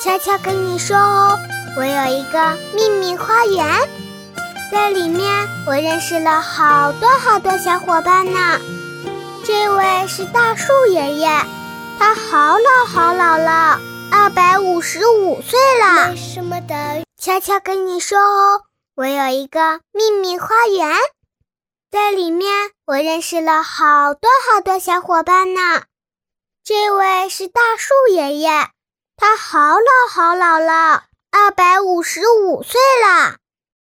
悄悄跟你说哦，我有一个秘密花园，在里面我认识了好多好多小伙伴呢。这位是大树爷爷，他好老了，255岁了。 没什么的。 悄悄跟你说哦，我有一个秘密花园，在里面我认识了好多好多小伙伴呢。这位是大树爷爷，他好老了，255岁了。